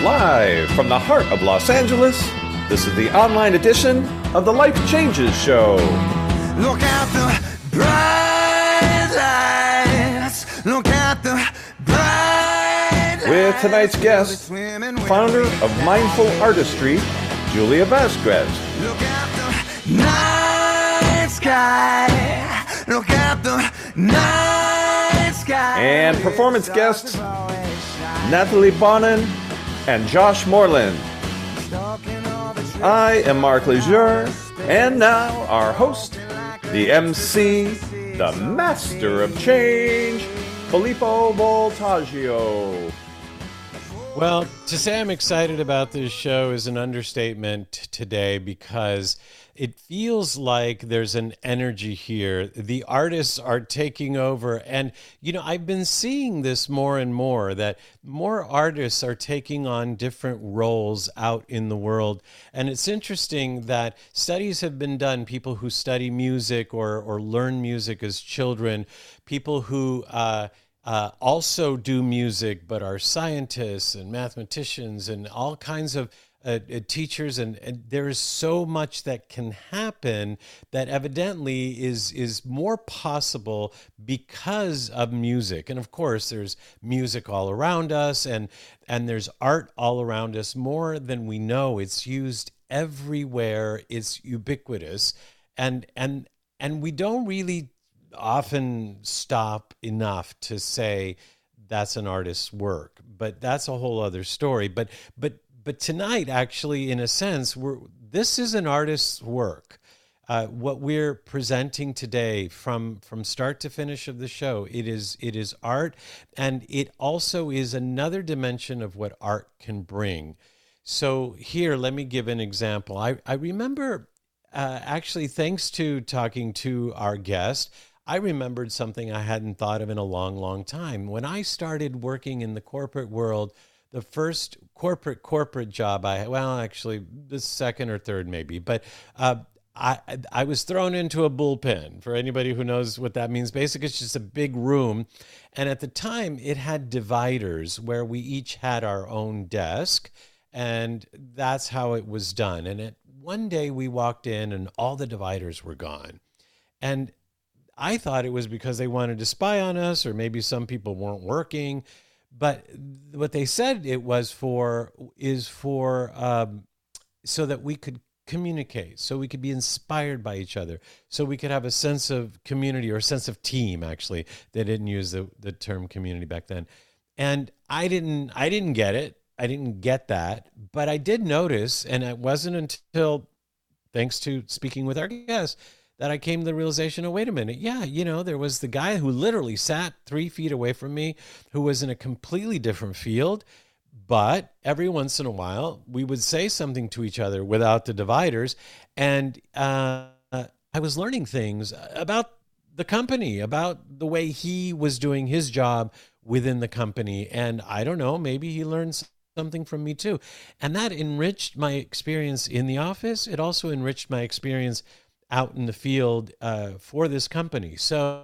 Live from the heart of Los Angeles, this is the online edition of the Life Changes Show. Look at the bright lights. Look at the bright lights. With tonight's guest, founder of Mindful Artistry, Julia Vasquez. Look at the night sky. Look at the night sky. And performance guests, Natalie Bonin and Josh Moreland. I am Mark Lejeune, and now our host, the MC, the Master of Change, Filippo Voltaggio. Well, to say I'm excited about this show is an understatement today because it feels like there's an energy here. The artists are taking over. And, you know, I've been seeing this more and more, that more artists are taking on different roles out in the world. And it's interesting that studies have been done, people who study music or learn music as children, people who also do music but are scientists and mathematicians and all kinds of teachers, and there is so much that can happen that evidently is more possible because of music. And of course, there's music all around us, and there's art all around us more than we know. It's used everywhere. It's ubiquitous, and we don't really often stop enough to say that's an artist's work. But that's a whole other story. But tonight, actually, in a sense, this is an artist's work. What we're presenting today, from start to finish of the show, it is art, and it also is another dimension of what art can bring. So here, let me give an example. I remember, actually, thanks to talking to our guest, I remembered something I hadn't thought of in a long, long time. When I started working in the corporate world, the first corporate job actually the second or third maybe, but I was thrown into a bullpen. For anybody who knows what that means, basically it's just a big room. And at the time it had dividers where we each had our own desk, and that's how it was done. And one day we walked in and all the dividers were gone. And I thought it was because they wanted to spy on us, or maybe some people weren't working. But what they said it was for so that we could communicate, so we could be inspired by each other, so we could have a sense of community or a sense of team. Actually, they didn't use the term community back then, and I didn't get it. I didn't get that, but I did notice, and it wasn't until, thanks to speaking with our guest, that I came to the realization, oh, wait a minute. Yeah, you know, there was the guy who literally sat 3 feet away from me, who was in a completely different field. But every once in a while, we would say something to each other without the dividers. And I was learning things about the company, about the way he was doing his job within the company. And I don't know, maybe he learned something from me too. And that enriched my experience in the office. It also enriched my experience out in the field for this company. So,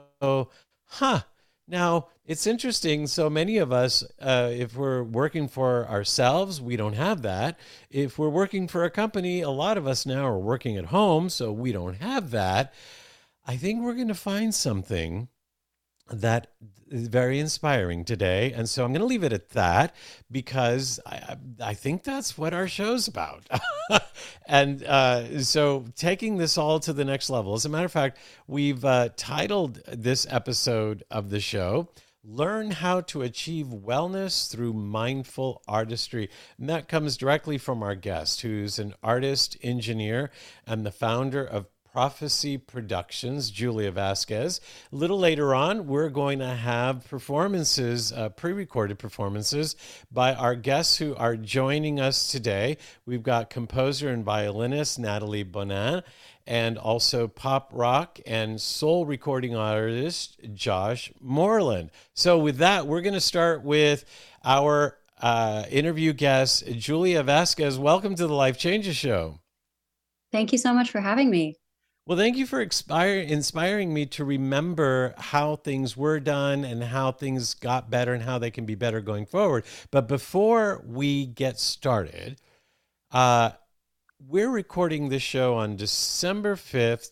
now it's interesting. So many of us, if we're working for ourselves, we don't have that. If we're working for a company, a lot of us now are working at home, so we don't have that. I think we're going to find something that is very inspiring today. And so I'm going to leave it at that, because I think that's what our show's about. And so taking this all to the next level. As a matter of fact, we've titled this episode of the show, Learn How to Achieve Wellness Through Mindful Artistry. And that comes directly from our guest, who's an artist, engineer, and the founder of Prophecy Productions, Julia Vasquez. A little later on, we're going to have performances, pre-recorded performances by our guests who are joining us today. We've got composer and violinist Natalie Bonin, and also pop rock and soul recording artist Josh Moreland. So with that, we're going to start with our interview guest, Julia Vasquez. Welcome to the Life Changes Show. Thank you so much for having me. Well, thank you for inspiring me to remember how things were done and how things got better and how they can be better going forward. But before we get started, uh, we're recording this show on December 5th,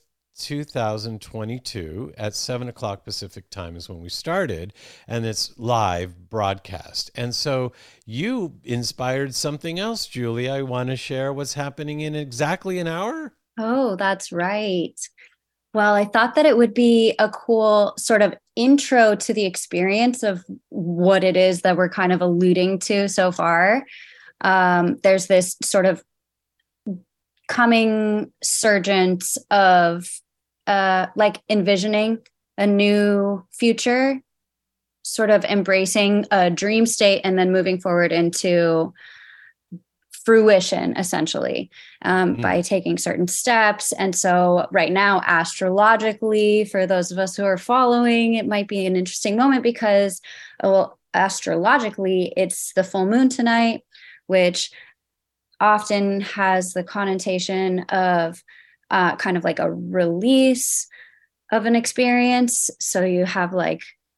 2022 at 7 o'clock Pacific time is when we started, and it's live broadcast. And so you inspired something else, Julie. I want to share what's happening in exactly an hour. Oh, that's right. Well, I thought that it would be a cool sort of intro to the experience of what it is that we're kind of alluding to so far. There's this sort of coming surgence of like envisioning a new future, sort of embracing a dream state and then moving forward into fruition, essentially, by taking certain steps. And so right now, astrologically, for those of us who are following, it might be an interesting moment because, well, astrologically, it's the full moon tonight, which often has the connotation of kind of like a release of an experience. So you have like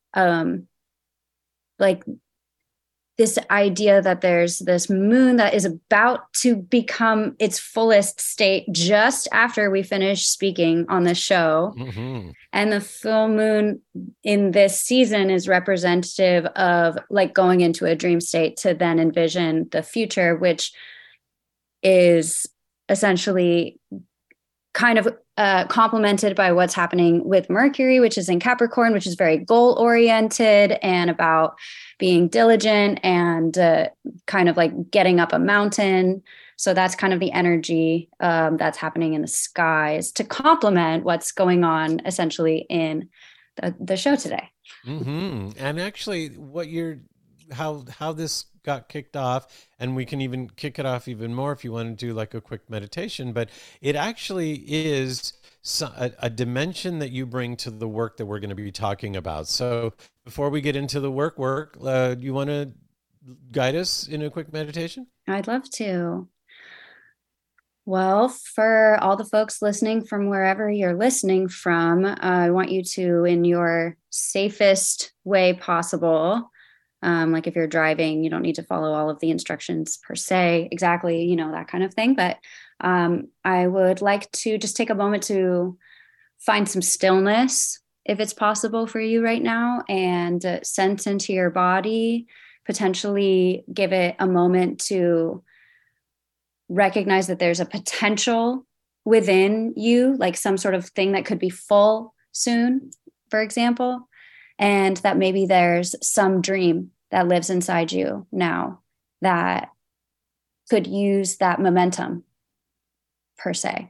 this idea that there's this moon that is about to become its fullest state just after we finish speaking on this show. Mm-hmm. And the full moon in this season is representative of like going into a dream state to then envision the future, which is essentially kind of complemented by what's happening with Mercury, which is in Capricorn, which is very goal-oriented and about being diligent and kind of like getting up a mountain. So that's kind of the energy that's happening in the skies to complement what's going on essentially in the show today. Mm-hmm. And actually how this got kicked off, and we can even kick it off even more if you want to do like a quick meditation, but it actually is a dimension that you bring to the work that we're going to be talking about. So before we get into the work, you want to guide us in a quick meditation? I'd love to. Well, for all the folks listening from wherever you're listening from, I want you to, in your safest way possible, like if you're driving, you don't need to follow all of the instructions per se, exactly, that kind of thing. But I would like to just take a moment to find some stillness, if it's possible for you right now, and sense into your body, potentially give it a moment to recognize that there's a potential within you, like some sort of thing that could be full soon, for example, and that maybe there's some dream that lives inside you now that could use that momentum per se.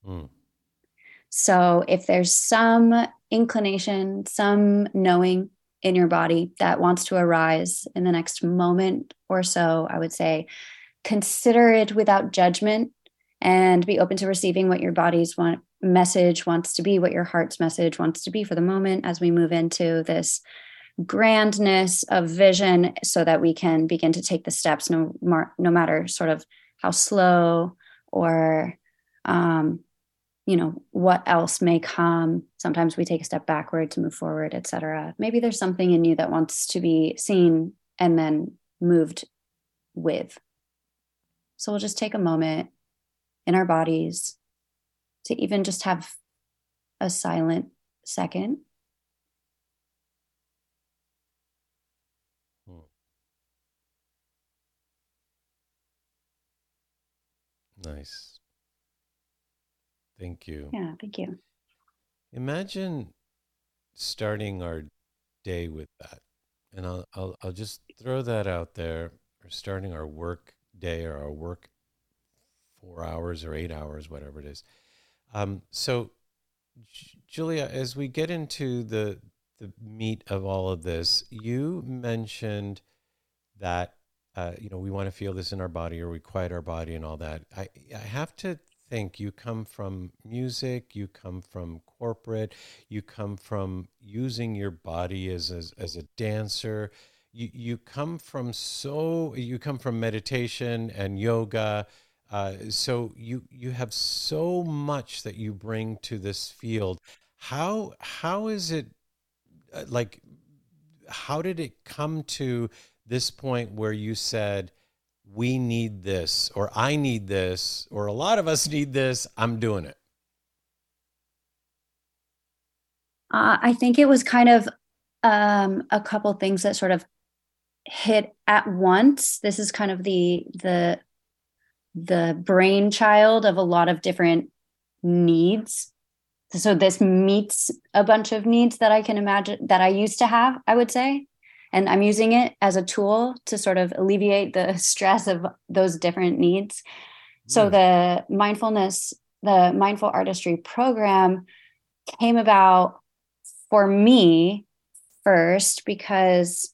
So if there's some inclination, some knowing in your body that wants to arise in the next moment or so, I would say consider it without judgment and be open to receiving what your body's message wants to be, what your heart's message wants to be for the moment as we move into this grandness of vision, so that we can begin to take the steps no matter sort of how slow or what else may come. Sometimes we take a step backward to move forward, etc. Maybe there's something in you that wants to be seen and then moved with. So we'll just take a moment in our bodies to even just have a silent second. Nice. Thank you. Yeah, thank you. Imagine starting our day with that. And I'll just throw that out there. Or starting our work day or our work 4 hours or 8 hours, whatever it is. So Julia, as we get into the meat of all of this, you mentioned that we want to feel this in our body, or we quiet our body and all that. I have to think you come from music, you come from corporate, you come from using your body as a dancer. You come from meditation and yoga. So you have so much that you bring to this field. How is it like? How did it come to this point where you said, we need this, or I need this, or a lot of us need this, I'm doing it? I think it was kind of a couple things that sort of hit at once. This is kind of the brainchild of a lot of different needs. So this meets a bunch of needs that I can imagine that I used to have, I would say. And I'm using it as a tool to sort of alleviate the stress of those different needs. So the mindful artistry program came about for me first because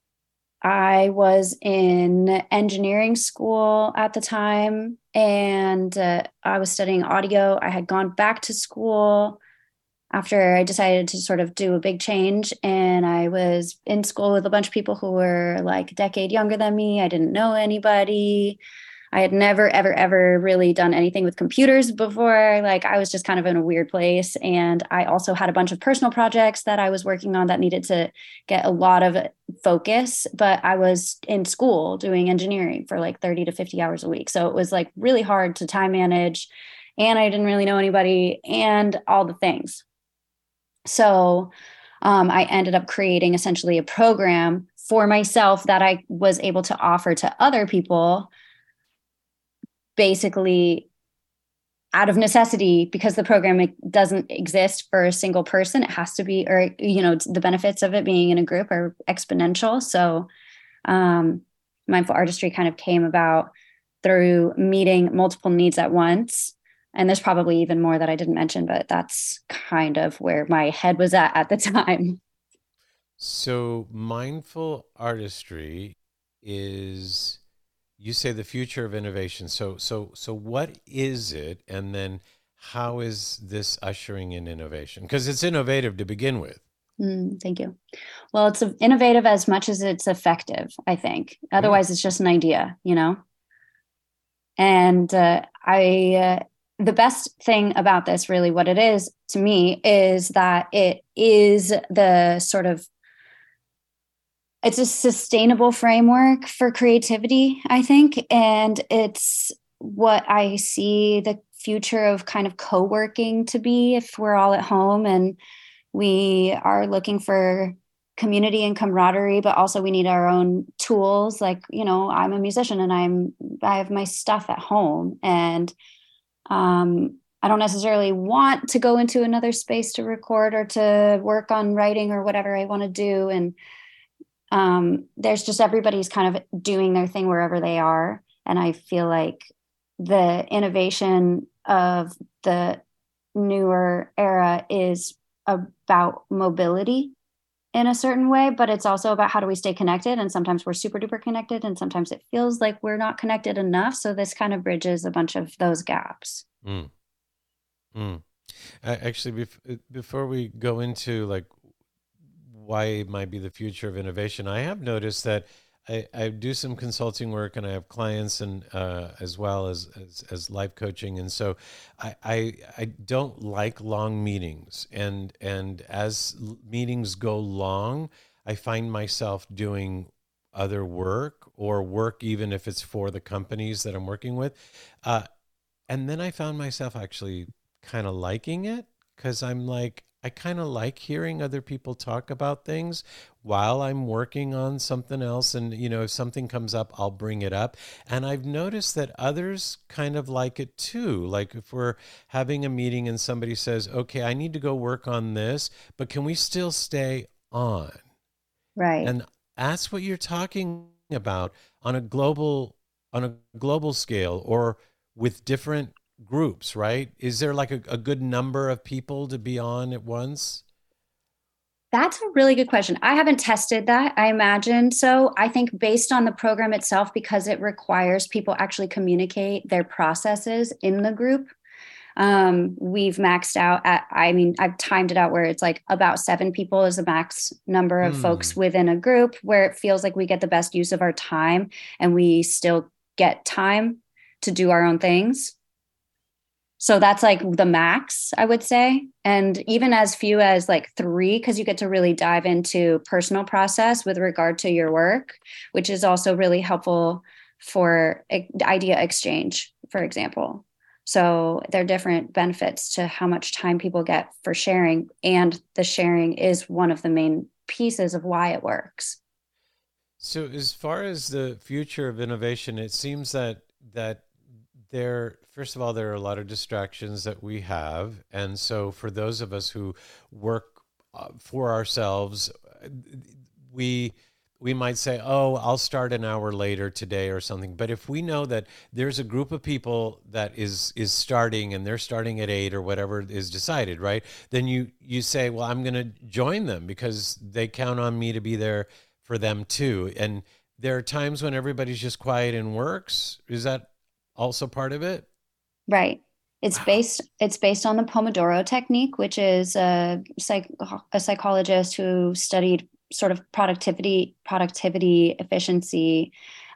I was in engineering school at the time, and I was studying audio. I had gone back to school after I decided to sort of do a big change, and I was in school with a bunch of people who were like a decade younger than me. I didn't know anybody. I had never, ever, ever really done anything with computers before. Like I was just kind of in a weird place. And I also had a bunch of personal projects that I was working on that needed to get a lot of focus. But I was in school doing engineering for like 30 to 50 hours a week. So it was like really hard to time manage. And I didn't really know anybody and all the things. So I ended up creating essentially a program for myself that I was able to offer to other people, basically out of necessity, because the program doesn't exist for a single person. It has to be, or, you know, the benefits of it being in a group are exponential. So mindful artistry kind of came about through meeting multiple needs at once. And there's probably even more that I didn't mention, but that's kind of where my head was at the time. So mindful artistry is, you say, the future of innovation. So what is it? And then how is this ushering in innovation? Because it's innovative to begin with. Thank you. Well, it's innovative as much as it's effective, I think. Otherwise, it's just an idea, you know? And the best thing about this, really, what it is to me, is that it is the sort of, it's a sustainable framework for creativity, I think. And it's what I see the future of kind of co-working to be, if we're all at home and we are looking for community and camaraderie, but also we need our own tools. Like, you know, I'm a musician and I have my stuff at home, and I don't necessarily want to go into another space to record or to work on writing or whatever I want to do. And there's just, everybody's kind of doing their thing wherever they are. And I feel like the innovation of the newer era is about mobility in a certain way, but it's also about how do we stay connected. And sometimes we're super duper connected, and sometimes it feels like we're not connected enough. So this kind of bridges a bunch of those gaps. Actually, before we go into like why it might be the future of innovation, I have noticed that I do some consulting work, and I have clients, and as well as life coaching, and so I don't like long meetings, and as meetings go long, I find myself doing other work, or work even if it's for the companies that I'm working with, and then I found myself actually kind of liking it, because I'm like, I kind of like hearing other people talk about things while I'm working on something else. And, you know, if something comes up, I'll bring it up. And I've noticed that others kind of like it too. Like if we're having a meeting and somebody says, okay, I need to go work on this, but can we still stay on? Right. And that's what you're talking about on a global scale, or with different groups, right? Is there like a good number of people to be on at once? That's a really good question. I haven't tested that. I imagine so. I think based on the program itself, because it requires people actually communicate their processes in the group, we've maxed out at, I mean, I've timed it out where it's like about 7 people is the max number of folks within a group, where it feels like we get the best use of our time and we still get time to do our own things. So that's like the max, I would say. And even as few as like 3, because you get to really dive into personal process with regard to your work, which is also really helpful for idea exchange, for example. So there are different benefits to how much time people get for sharing. And the sharing is one of the main pieces of why it works. So as far as the future of innovation, it seems that first of all, there are a lot of distractions that we have. And so for those of us who work for ourselves, we might say, oh, I'll start an hour later today or something. But if we know that there's a group of people that is starting and they're starting at 8 or whatever is decided, right? Then you say, well, I'm going to join them because they count on me to be there for them too. And there are times when everybody's just quiet and works. Is that also part of it? Right. It's based on the Pomodoro technique, which is a psychologist who studied sort of productivity, efficiency,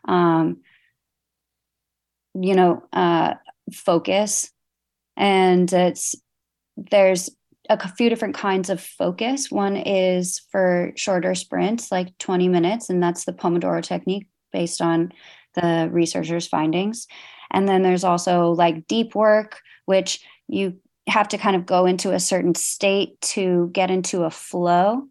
focus. And there's a few different kinds of focus. One is for shorter sprints, like 20 minutes, and that's the Pomodoro technique based on the researchers' findings. And then there's also like deep work, which you have to kind of go into a certain state to get into a flow.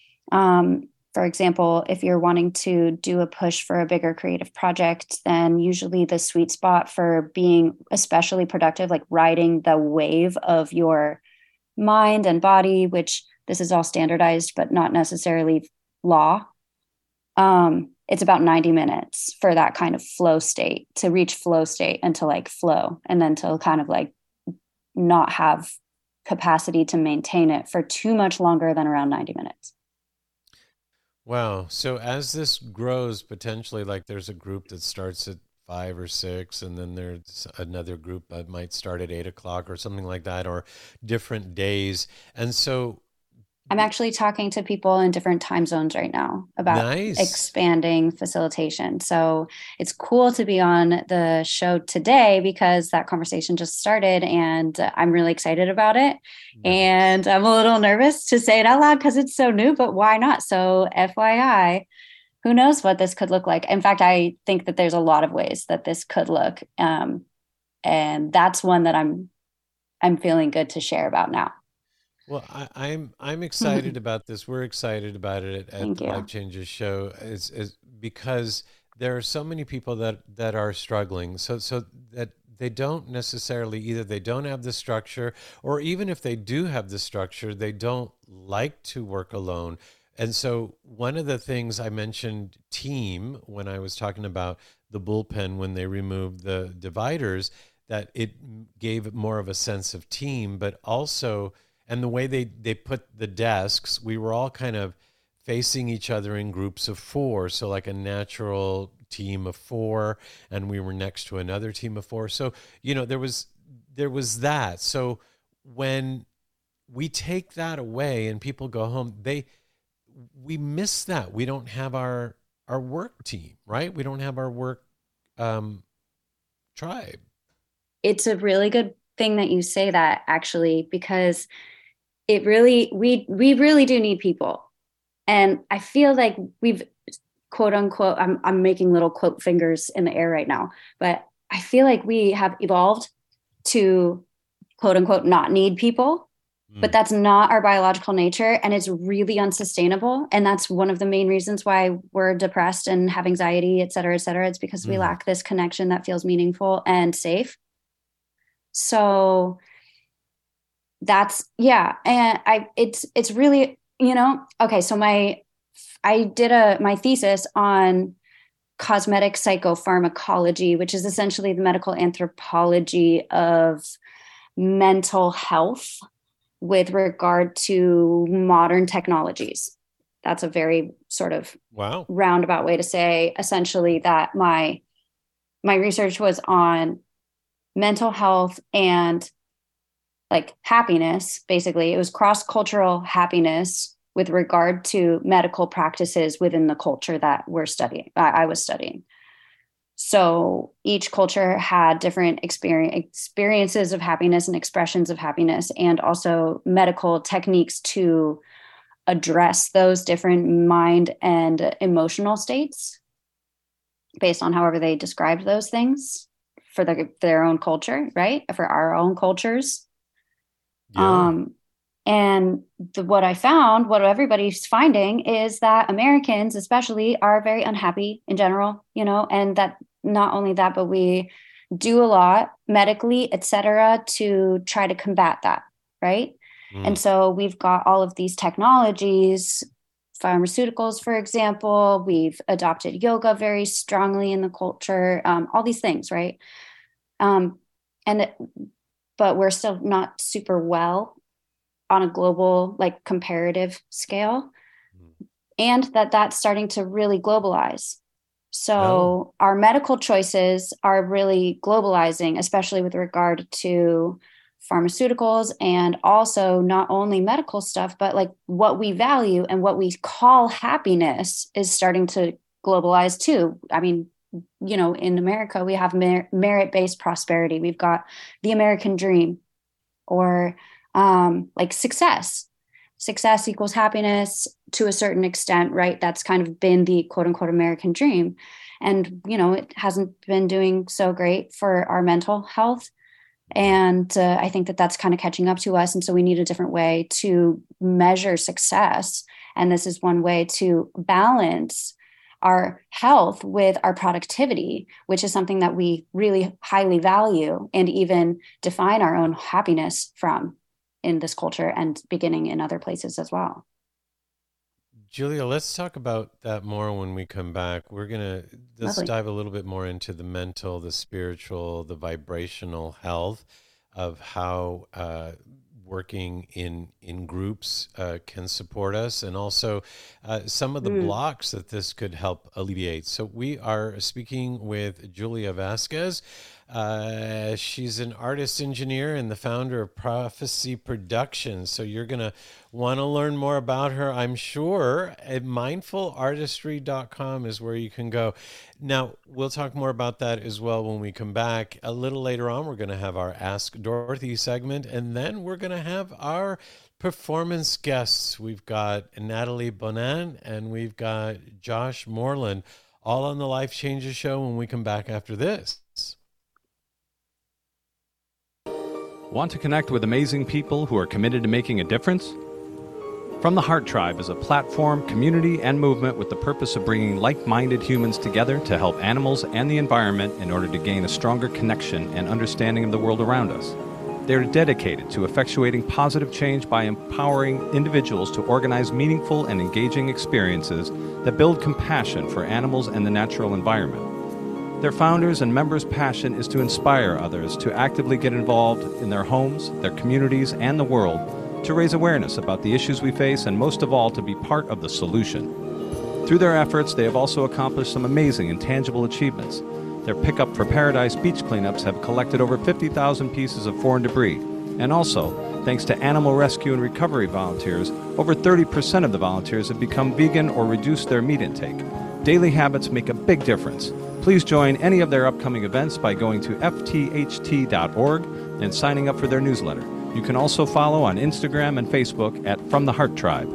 For example, if you're wanting to do a push for a bigger creative project, then usually the sweet spot for being especially productive, like riding the wave of your mind and body, which this is all standardized, but not necessarily law. It's about 90 minutes for that kind of flow state, to reach flow state and to like flow, and then to kind of like not have capacity to maintain it for too much longer than around 90 minutes. Wow. So as this grows, potentially, like there's a group that starts at 5 or 6, and then there's another group that might start at 8 o'clock or something like that, or different days. And so I'm actually talking to people in different time zones right now about expanding facilitation. So it's cool to be on the show today because that conversation just started and I'm really excited about it. Nice. And I'm a little nervous to say it out loud because it's so new, but why not? So FYI, who knows what this could look like? In fact, I think that there's a lot of ways that this could look. And that's one that I'm feeling good to share about now. Well, I'm excited about this. We're excited about it at the Life Changes show, is because there are so many people that are struggling. So that they don't necessarily, either they don't have the structure, or even if they do have the structure, they don't like to work alone. And so one of the things I mentioned, team, when I was talking about the bullpen, when they removed the dividers, that it gave more of a sense of team, but also, and the way they put the desks, we were all kind of facing each other in groups of 4. So like a natural team of 4, and we were next to another team of 4. So, there was that. So when we take that away and people go home, we miss that. We don't have our work team, right? We don't have our work tribe. It's a really good thing that you say that, actually, because it really, we really do need people. And I feel like we've, quote unquote, I'm making little quote fingers in the air right now, but I feel like we have evolved to, quote unquote, not need people, but that's not our biological nature. And it's really unsustainable. And that's one of the main reasons why we're depressed and have anxiety, et cetera, et cetera. It's because we lack this connection that feels meaningful and safe. So that's, and it's really, okay. So I did my thesis on cosmetic psychopharmacology, which is essentially the medical anthropology of mental health with regard to modern technologies. That's a very sort of roundabout way to say essentially that my research was on mental health and like happiness. Basically, it was cross-cultural happiness with regard to medical practices within the culture that I was studying. So each culture had different experiences of happiness and expressions of happiness, and also medical techniques to address those different mind and emotional states based on however they described those things for their own culture, right? For our own cultures. Yeah. And what I found, what everybody's finding, is that Americans especially are very unhappy in general, and that not only that, but we do a lot medically, et cetera, to try to combat that, right? And so we've got all of these technologies, pharmaceuticals, for example. We've adopted yoga very strongly in the culture, all these things, right? But we're still not super well on a global, like, comparative scale, and that's starting to really globalize. So our medical choices are really globalizing, especially with regard to pharmaceuticals, and also not only medical stuff, but like what we value and what we call happiness is starting to globalize too. I mean, in America, we have merit-based prosperity. We've got the American dream, or like success equals happiness to a certain extent, right? That's kind of been the quote unquote American dream. And, it hasn't been doing so great for our mental health. And I think that's kind of catching up to us. And so we need a different way to measure success. And this is one way to balance our health with our productivity, which is something that we really highly value and even define our own happiness from in this culture, and beginning in other places as well. Julia, let's talk about that more when we come back. Let's dive a little bit more into the mental, the spiritual, the vibrational health of how working in groups can support us, and also some of the blocks that this could help alleviate. So we are speaking with Julia Vasquez. She's an artist engineer and the founder of Prophecy Productions. So you're going to want to learn more about her, I'm sure. At mindfulartistry.com is where you can go. Now, we'll talk more about that as well when we come back. A little later on, we're going to have our Ask Dorothy segment, and then we're going to have our performance guests. We've got Natalie Bonan and we've got Josh Moreland, all on the Life Changes Show when we come back after this. Want to connect with amazing people who are committed to making a difference? From the Heart Tribe is a platform, community, and movement with the purpose of bringing like-minded humans together to help animals and the environment in order to gain a stronger connection and understanding of the world around us. They are dedicated to effectuating positive change by empowering individuals to organize meaningful and engaging experiences that build compassion for animals and the natural environment. Their founders and members' passion is to inspire others to actively get involved in their homes, their communities, and the world, to raise awareness about the issues we face, and most of all, to be part of the solution. Through their efforts, they have also accomplished some amazing and tangible achievements. Their Pickup for Paradise beach cleanups have collected over 50,000 pieces of foreign debris. And also, thanks to animal rescue and recovery volunteers, over 30% of the volunteers have become vegan or reduced their meat intake. Daily habits make a big difference. Please join any of their upcoming events by going to ftht.org and signing up for their newsletter. You can also follow on Instagram and Facebook at From the Heart Tribe.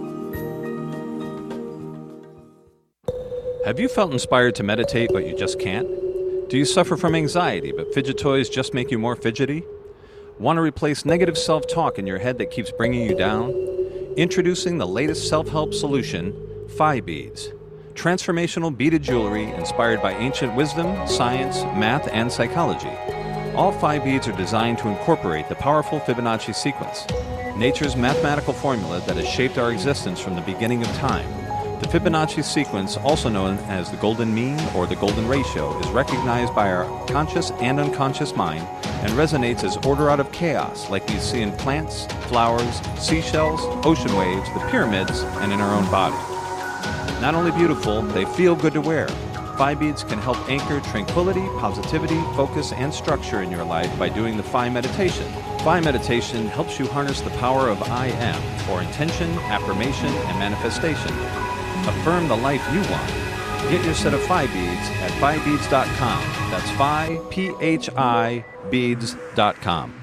Have you felt inspired to meditate but you just can't? Do you suffer from anxiety but fidget toys just make you more fidgety? Want to replace negative self-talk in your head that keeps bringing you down? Introducing the latest self-help solution, Phi Beads. Transformational beaded jewelry inspired by ancient wisdom, science, math, and psychology. All Phi Beads are designed to incorporate the powerful Fibonacci sequence, nature's mathematical formula that has shaped our existence from the beginning of time. The Fibonacci sequence, also known as the golden mean or the golden ratio, is recognized by our conscious and unconscious mind and resonates as order out of chaos, like we see in plants, flowers, seashells, ocean waves, the pyramids, and in our own body. Not only beautiful, they feel good to wear. Phi Beads can help anchor tranquility, positivity, focus, and structure in your life by doing the Phi meditation. Phi meditation helps you harness the power of I Am for intention, affirmation, and manifestation. Affirm the life you want. Get your set of Phi beads at phibeads.com. That's Phi, P-H-I, beads.com.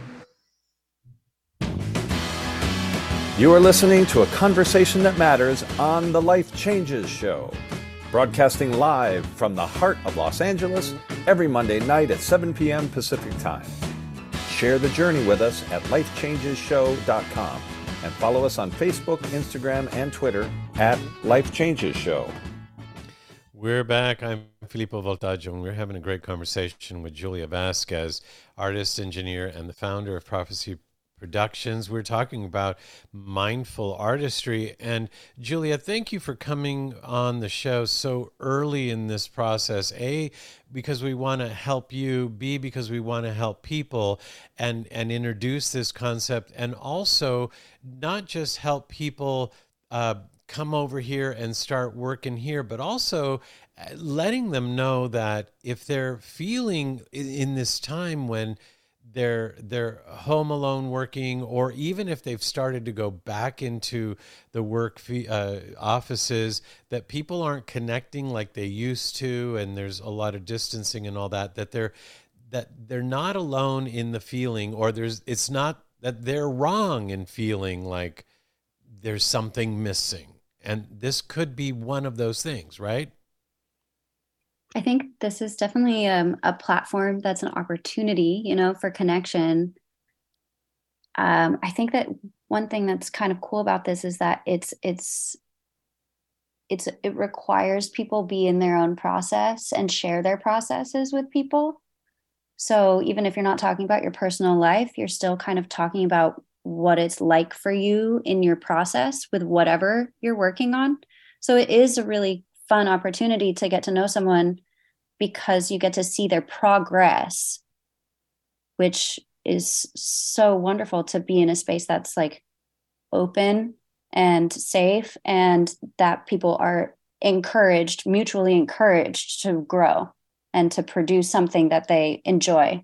You are listening to a conversation that matters on the Life Changes Show, broadcasting live from the heart of Los Angeles every Monday night at 7 p.m. Pacific Time. Share the journey with us at lifechangeshow.com and follow us on Facebook, Instagram, and Twitter at Life Changes Show. We're back. I'm Filippo Voltaggio, and we're having a great conversation with Julia Vasquez, artist, engineer, and the founder of Prophecy Productions. We're talking about mindful artistry. And Julia, thank you for coming on the show so early in this process. A, because we want to help you. B, because we want to help people and introduce this concept, and also not just help people come over here and start working here, but also letting them know that if they're feeling in this time when they're home alone working, or even if they've started to go back into the work offices, that people aren't connecting like they used to, and there's a lot of distancing and all that, that they're not alone in the feeling, or it's not that they're wrong in feeling like there's something missing. And this could be one of those things, right? I think this is definitely a platform that's an opportunity, for connection. I think that one thing that's kind of cool about this is that it requires people be in their own process and share their processes with people. So even if you're not talking about your personal life, you're still kind of talking about what it's like for you in your process with whatever you're working on. So it is a really fun opportunity to get to know someone, because you get to see their progress, which is so wonderful, to be in a space that's like open and safe, and that people are mutually encouraged to grow and to produce something that they enjoy.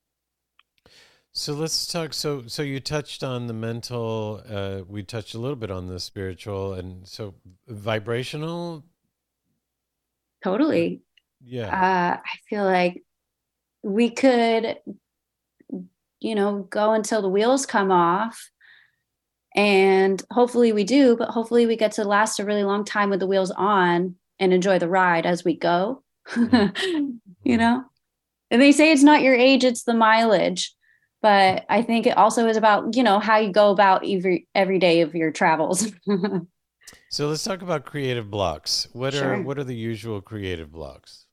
So let's talk. So you touched on the mental. We touched a little bit on the spiritual, and so vibrational. Totally. Yeah. I feel like we could, go until the wheels come off, and hopefully we do. But hopefully we get to last a really long time with the wheels on and enjoy the ride as we go. And they say it's not your age, it's the mileage. But I think it also is about, how you go about every day of your travels. So let's talk about creative blocks. What Sure. are the usual creative blocks?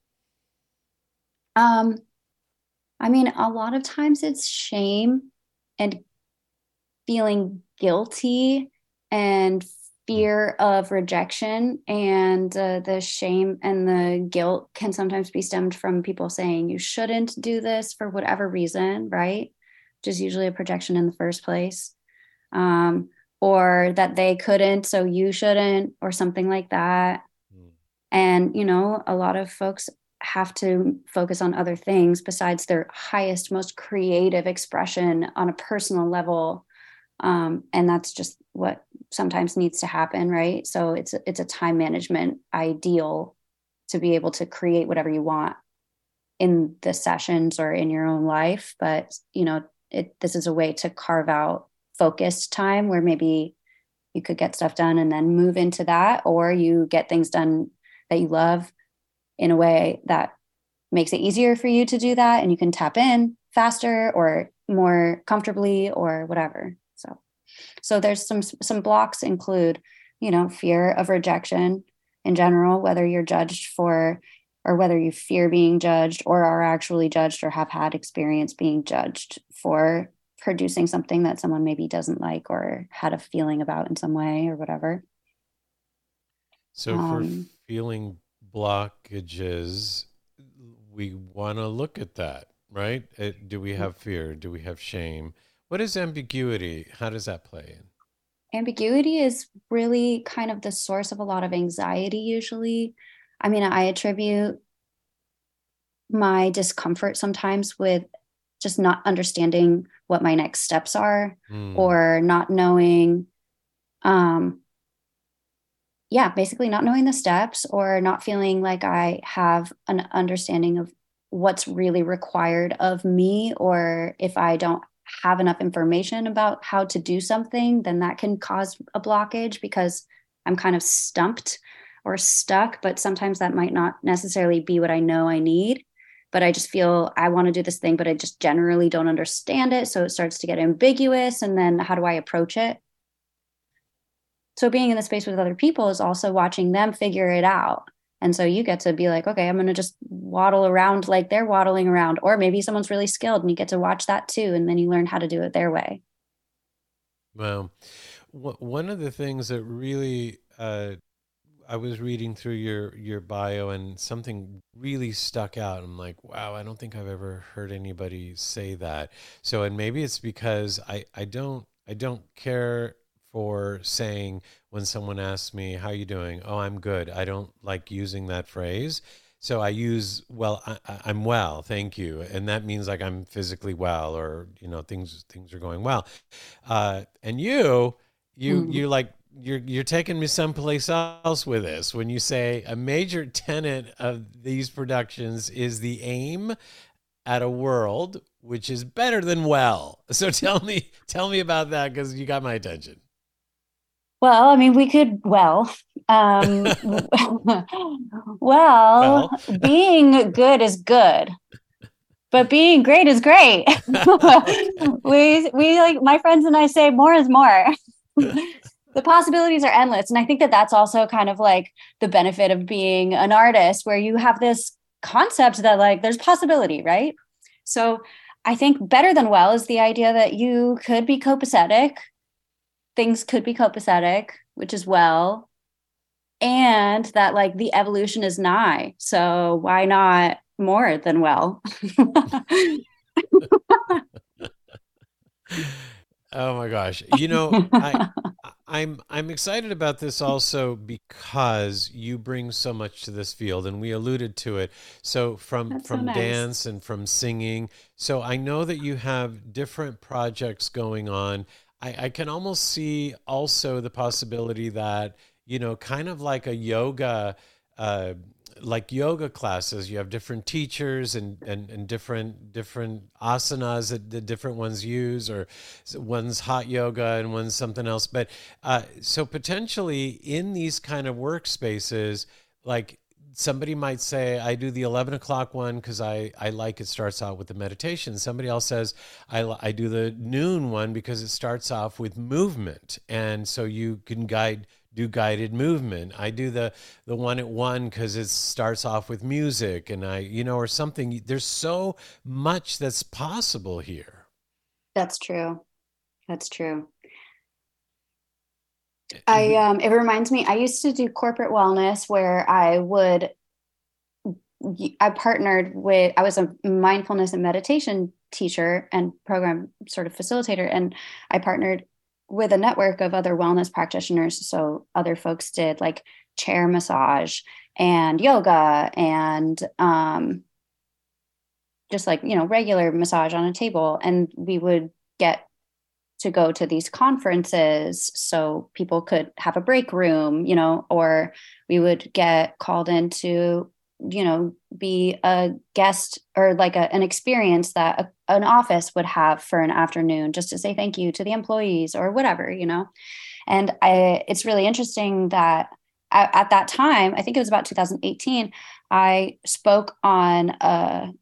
A lot of times it's shame and feeling guilty and fear of rejection. And the shame and the guilt can sometimes be stemmed from people saying you shouldn't do this for whatever reason, right? Which is usually a projection in the first place, or that they couldn't, so you shouldn't, or something like that. And, a lot of folks have to focus on other things besides their highest, most creative expression on a personal level. And that's just what sometimes needs to happen, right? So it's a time management ideal to be able to create whatever you want in the sessions or in your own life. But, this is a way to carve out focused time where maybe you could get stuff done and then move into that, or you get things done that you love in a way that makes it easier for you to do that, and you can tap in faster or more comfortably or whatever. So there's some blocks include, fear of rejection in general, whether you're judged for, or whether you fear being judged or are actually judged or have had experience being judged for producing something that someone maybe doesn't like or had a feeling about in some way or whatever. So for feeling blockages, we want to look at that, right? Do we have fear? Do we have shame? What is ambiguity? How does that play in? Ambiguity is really kind of the source of a lot of anxiety usually. I attribute my discomfort sometimes with just not understanding what my next steps are, or not knowing yeah, basically not knowing the steps or not feeling like I have an understanding of what's really required of me, or if I don't have enough information about how to do something, then that can cause a blockage because I'm kind of stumped or stuck. But sometimes that might not necessarily be what I know I need. But I just feel I want to do this thing, but I just generally don't understand it. So it starts to get ambiguous. And then how do I approach it? So being in the space with other people is also watching them figure it out. And so you get to be like, okay, I'm going to just waddle around like they're waddling around. Or maybe someone's really skilled and you get to watch that too. And then you learn how to do it their way. Well, one of the things that really, I was reading through your bio and something really stuck out. I'm like, wow, I don't think I've ever heard anybody say that. So, and maybe it's because I don't care for saying when someone asks me, how you doing? Oh, I'm good. I don't like using that phrase. So I use, well, I'm well, thank you. And that means like I'm physically well, or, you know, things are going well. And you're like, you're taking me someplace else with this when you say a major tenet of these productions is the aim at a world which is better than well. So tell me about that, because you got my attention. Well, I mean, we could, Well, being good is good, but being great is great. We like, my friends and I say more is more. The possibilities are endless. And I think that that's also kind of like the benefit of being an artist, where you have this concept that like there's possibility, right? So I think better than well is the idea that you could be copacetic. Things could be copacetic, which is well, and that like the evolution is nigh. So why not more than well? oh my gosh. You know, I'm excited about this also because you bring so much to this field, and we alluded to it. So from That's so nice. dance and from singing. So I know that you have different projects going on. I can almost see also the possibility that, you know, kind of like a yoga, like yoga classes, you have different teachers and different asanas that the different ones use, or one's hot yoga and one's something else. But so potentially in these kind of workspaces, like somebody might say, I do the 11 o'clock one because I like it starts out with the meditation. Somebody else says, I do the noon one because it starts off with movement. And so you can do guided movement. I do the one at 1 because it starts off with music, and or something. There's so much that's possible here. That's true. That's true. It reminds me, I used to do corporate wellness where I partnered with, I was a mindfulness and meditation teacher and program sort of facilitator. And I partnered with a network of other wellness practitioners. So other folks did like chair massage and yoga and just like, regular massage on a table. And we would get to go to these conferences so people could have a break room, or we would get called in to, be a guest or like an experience that an office would have for an afternoon just to say thank you to the employees or whatever, And it's really interesting that at that time, I think it was about 2018, I spoke at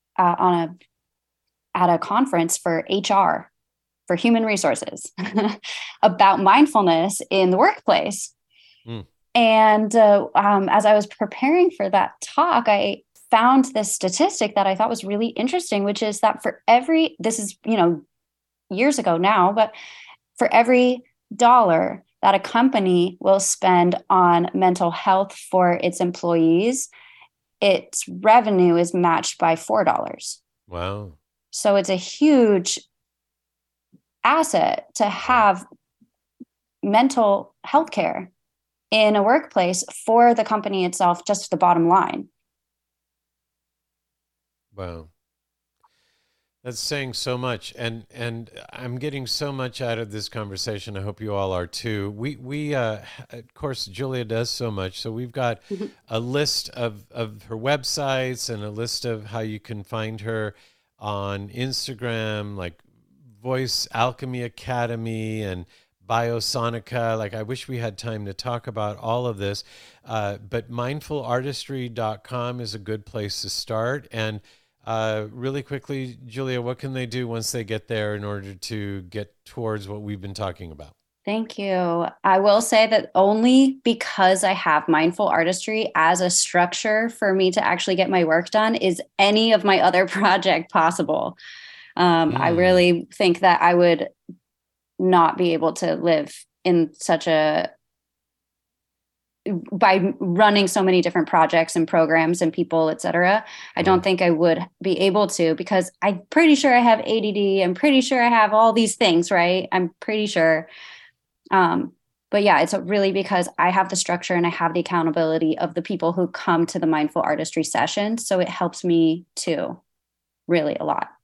a conference for HR, for human resources, about mindfulness in the workplace. Mm. And as I was preparing for that talk, I found this statistic that I thought was really interesting, which is that this is, years ago now, but for every dollar that a company will spend on mental health for its employees, its revenue is matched by $4. Wow. So it's a huge asset to have mental health care in a workplace for the company itself, just the bottom line. Wow. That's saying so much, and I'm getting so much out of this conversation. I hope you all are too. We of course, Julia does so much. So we've got a list of her websites and a list of how you can find her on Instagram, like Voice Alchemy Academy and Biosonica. Like, I wish we had time to talk about all of this, but mindfulartistry.com is a good place to start. And really quickly, Julia, what can they do once they get there in order to get towards what we've been talking about? Thank you. I will say that only because I have mindful artistry as a structure for me to actually get my work done is any of my other project possible. I really think that I would not be able to live in such by running so many different projects and programs and people, et cetera. I don't think I would be able to, because I'm pretty sure I have ADD. I'm pretty sure I have all these things, right? I'm pretty sure. But yeah, it's really because I have the structure and I have the accountability of the people who come to the mindful artistry sessions. So it helps me too, really a lot.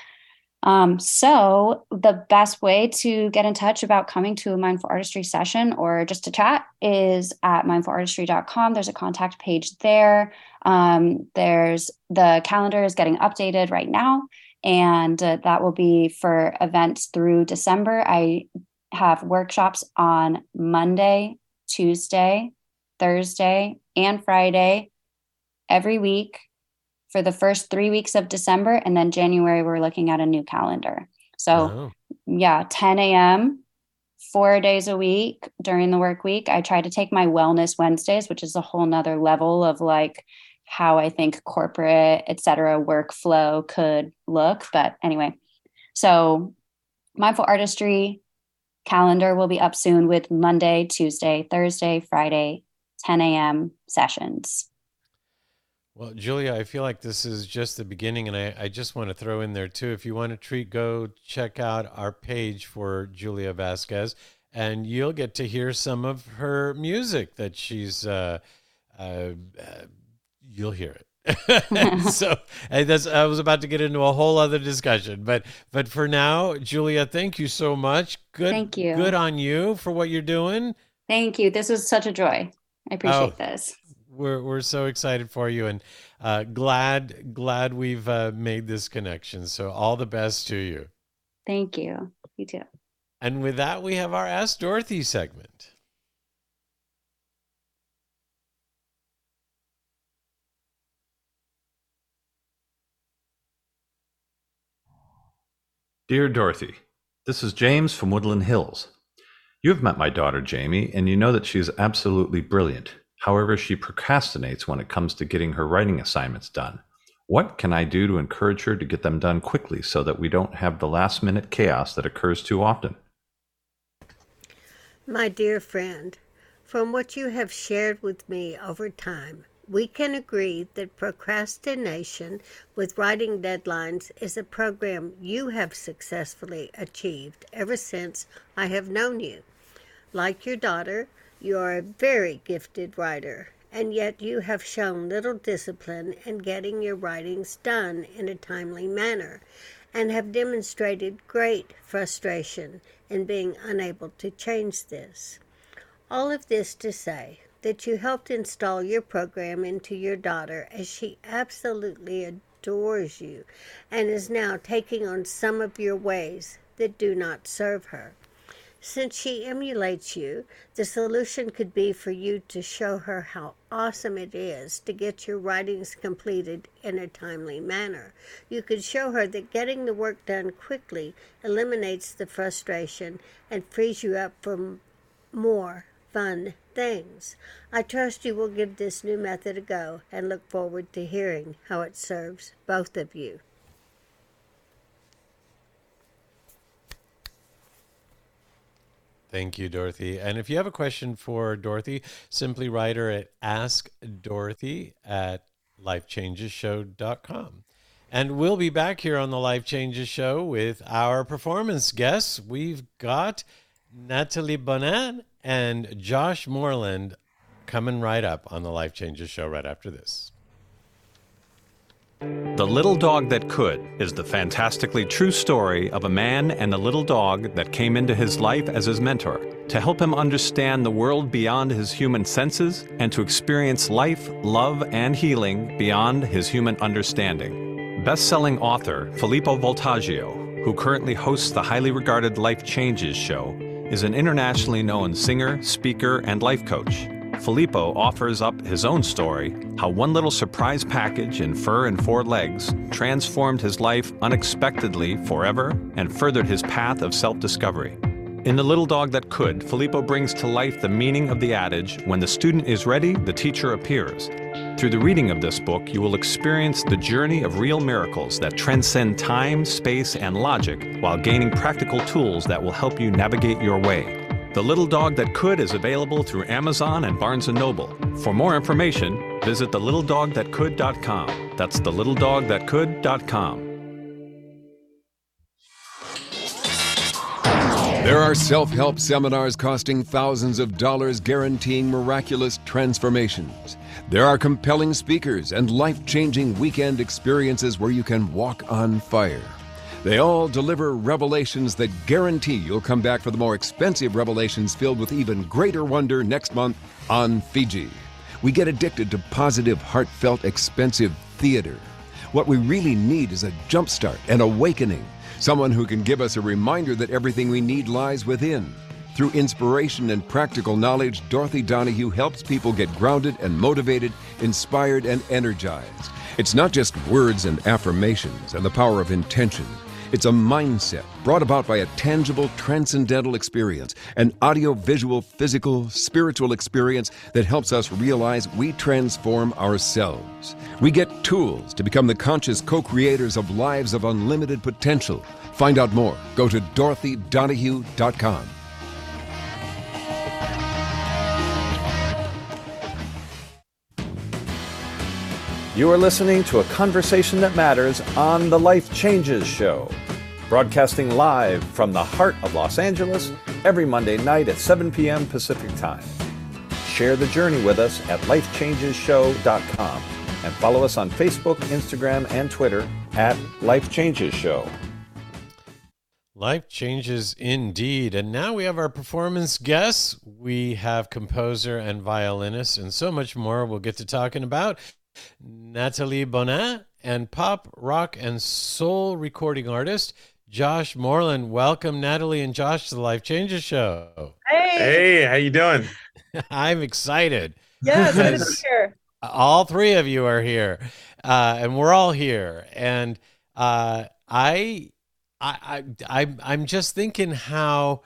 So the best way to get in touch about coming to a mindful artistry session or just to chat is at mindfulartistry.com. There's a contact page there. There's the calendar is getting updated right now, and that will be for events through December. I have workshops on Monday, Tuesday, Thursday, and Friday every week for the first 3 weeks of December. And then January, we're looking at a new calendar. So yeah, 10 a.m., 4 days a week during the work week. I try to take my wellness Wednesdays, which is a whole nother level of like how I think corporate, et cetera, workflow could look. But anyway, so mindful artistry calendar will be up soon with Monday, Tuesday, Thursday, Friday, 10 a.m. sessions. Well, Julia, I feel like this is just the beginning, and I just want to throw in there too. If you want a treat, go check out our page for Julia Vasquez, and you'll get to hear some of her music that she's. You'll hear it. So I was about to get into a whole other discussion, but for now, Julia, thank you so much. Thank you. Good on you for what you're doing. Thank you. This was such a joy. I appreciate this. We're so excited for you, and glad we've made this connection. So all the best to you. Thank you. You too. And with that, we have our Ask Dorothy segment. Dear Dorothy, this is James from Woodland Hills. You have met my daughter, Jamie, and you know that she is absolutely brilliant. However, she procrastinates when it comes to getting her writing assignments done. What can I do to encourage her to get them done quickly so that we don't have the last-minute chaos that occurs too often? My dear friend, from what you have shared with me over time, we can agree that procrastination with writing deadlines is a program you have successfully achieved ever since I have known you. Like your daughter, you are a very gifted writer, and yet you have shown little discipline in getting your writings done in a timely manner, and have demonstrated great frustration in being unable to change this. All of this to say that you helped install your program into your daughter as she absolutely adores you and is now taking on some of your ways that do not serve her. Since she emulates you, the solution could be for you to show her how awesome it is to get your writings completed in a timely manner. You could show her that getting the work done quickly eliminates the frustration and frees you up for more fun things. I trust you will give this new method a go and look forward to hearing how it serves both of you. Thank you, Dorothy. And if you have a question for Dorothy, simply write her at askdorothy@lifechangeshow.com. And we'll be back here on the Life Changes Show with our performance guests. We've got Natalie Bonin and Josh Moreland coming right up on the Life Changes Show right after this. The Little Dog That Could is the fantastically true story of a man and a little dog that came into his life as his mentor to help him understand the world beyond his human senses and to experience life, love, and healing beyond his human understanding. Best-selling author Filippo Voltaggio, who currently hosts the highly regarded Life Changes show, is an internationally known singer, speaker, and life coach. Filippo offers up his own story, how one little surprise package in fur and 4 legs transformed his life unexpectedly forever and furthered his path of self-discovery. In The Little Dog That Could, Filippo brings to life the meaning of the adage, when the student is ready, the teacher appears. Through the reading of this book, you will experience the journey of real miracles that transcend time, space, and logic while gaining practical tools that will help you navigate your way. The Little Dog That Could is available through Amazon and Barnes & Noble. For more information, visit thelittledogthatcould.com. That's thelittledogthatcould.com. There are self-help seminars costing thousands of dollars guaranteeing miraculous transformations. There are compelling speakers and life-changing weekend experiences where you can walk on fire. They all deliver revelations that guarantee you'll come back for the more expensive revelations filled with even greater wonder next month on Fiji. We get addicted to positive, heartfelt, expensive theater. What we really need is a jumpstart, an awakening, someone who can give us a reminder that everything we need lies within. Through inspiration and practical knowledge, Dorothy Donahue helps people get grounded and motivated, inspired and energized. It's not just words and affirmations and the power of intention. It's a mindset brought about by a tangible, transcendental experience, an audio-visual, physical, spiritual experience that helps us realize we transform ourselves. We get tools to become the conscious co-creators of lives of unlimited potential. Find out more. Go to DorothyDonahue.com. You are listening to a conversation that matters on the Life Changes Show, broadcasting live from the heart of Los Angeles every Monday night at 7 p.m. Pacific Time. Share the journey with us at lifechangesshow.com and follow us on Facebook, Instagram, and Twitter at Life Changes Show. Life changes indeed. And now we have our performance guests. We have composer and violinist and so much more we'll get to talking about. Nathalie Bonin and pop, rock, and soul recording artist Josh Moreland. Welcome, Natalie and Josh, to the Life Changes Show. Hey, how you doing? I'm excited. Yes, good to be here. All three of you are here, and we're all here. And I'm just thinking how,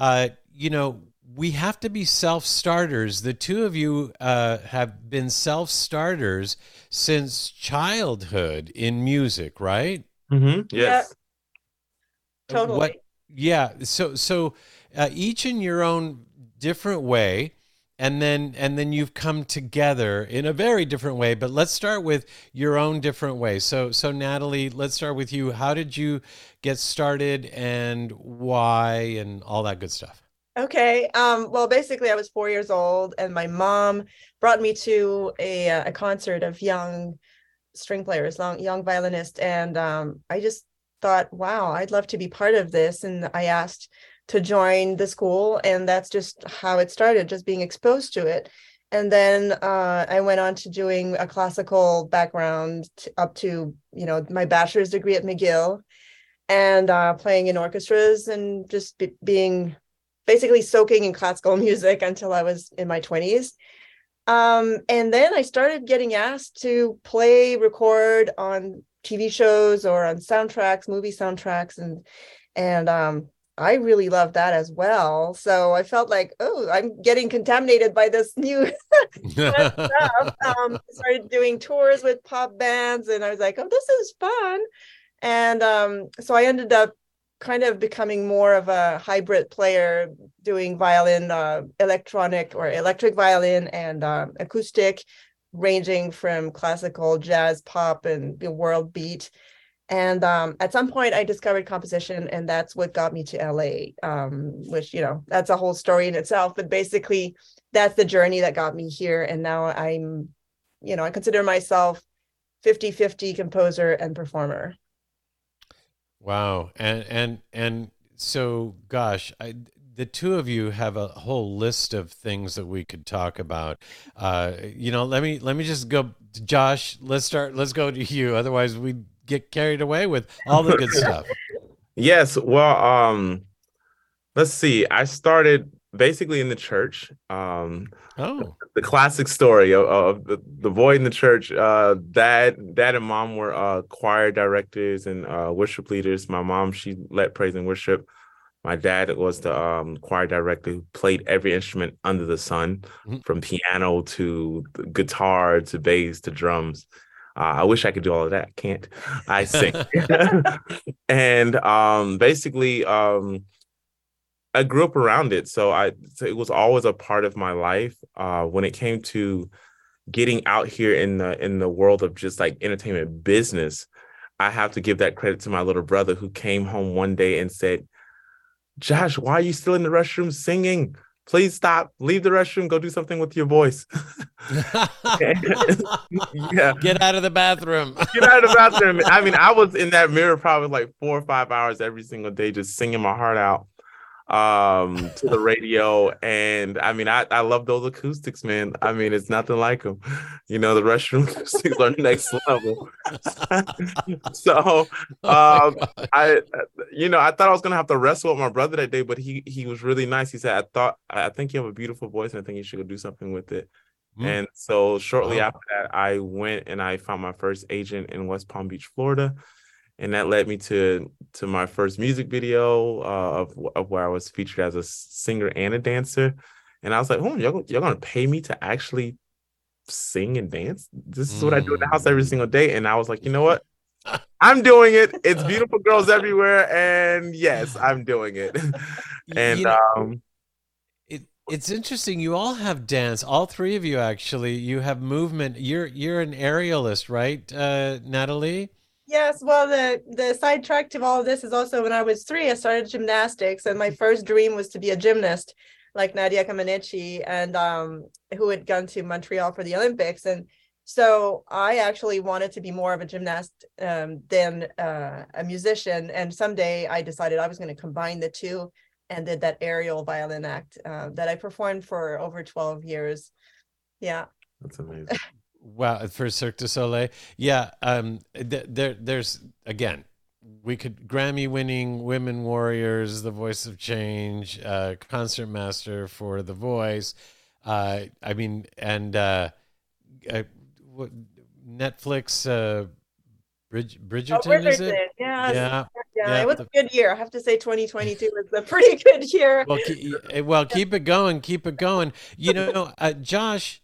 we have to be self-starters. The two of you have been self-starters since childhood in music, right? Mm-hmm. Yes. Yeah, totally. So each in your own different way, and then you've come together in a very different way. But let's start with your own different way. So Natalie, let's start with you. How did you get started, and why, and all that good stuff? Okay. Well, basically, I was 4 years old, and my mom brought me to a concert of young string players, young violinists, and I just thought, wow, I'd love to be part of this. And I asked to join the school, and that's just how it started, just being exposed to it. And then I went on to doing a classical background up to, my bachelor's degree at McGill, and playing in orchestras and just being basically soaking in classical music until I was in my 20s. And then I started getting asked to record on TV shows or on soundtracks, movie soundtracks. And I really loved that as well. So I felt like, oh, I'm getting contaminated by this new stuff. Started doing tours with pop bands, and I was like, oh, this is fun. And so I ended up kind of becoming more of a hybrid player, doing violin, electronic or electric violin, and acoustic, ranging from classical, jazz, pop, and world beat. And at some point I discovered composition, and that's what got me to LA, which, that's a whole story in itself. But basically that's the journey that got me here. And now I'm, I consider myself 50-50 composer and performer. Wow. And so, gosh, the two of you have a whole list of things that we could talk about. Let me just go, Josh. Let's go to you. Otherwise, we get carried away with all the good stuff. Yes. Well, let's see. I started basically in the church. The classic story of the boy in the church. Dad and mom were choir directors and worship leaders. My mom, she led praise and worship. My dad was the choir director who played every instrument under the sun, from piano to guitar to bass to drums. I wish I could do all of that. Can't. I sing. And basically, I grew up around it. So it was always a part of my life. When it came to getting out here in the world of just like entertainment business, I have to give that credit to my little brother, who came home one day and said, "Josh, why are you still in the restroom singing? Please stop. Leave the restroom. Go do something with your voice." Yeah. Get out of the bathroom. Get out of the bathroom. I mean, I was in that mirror probably like 4 or 5 hours every single day, just singing my heart out to the radio. And I mean, I love those acoustics, man. I mean, it's nothing like them. The restroom acoustics are next level. So I thought I was gonna have to wrestle with my brother that day, but he was really nice. He said, I think you have a beautiful voice, and I think you should go do something with it. And so shortly after that, I went and I found my first agent in West Palm Beach, Florida. And that led me to my first music video of where I was featured as a singer and a dancer. And I was like, you're going to pay me to actually sing and dance? This is what I do in the house every single day. And I was like, you know what? I'm doing it. It's beautiful girls everywhere. And yes, I'm doing it. And it's interesting. You all have dance. All three of you, actually. You have movement. You're an aerialist, right, Natalie? Yes, well, the sidetrack to all of this is also when I was 3, I started gymnastics, and my first dream was to be a gymnast like Nadia Comaneci, and who had gone to Montreal for the Olympics. And so I actually wanted to be more of a gymnast than a musician. And someday I decided I was going to combine the two, and did that aerial violin act that I performed for over 12 years. Yeah. That's amazing. Wow, for Cirque du Soleil. Yeah, there's, again, we could Grammy-winning Women Warriors, The Voice of Change, concert master for The Voice. I mean, and Netflix, Bridgerton, is it? Yes. Yeah, it was a good year. I have to say 2022 was a pretty good year. Well, keep it going. Keep it going. Josh,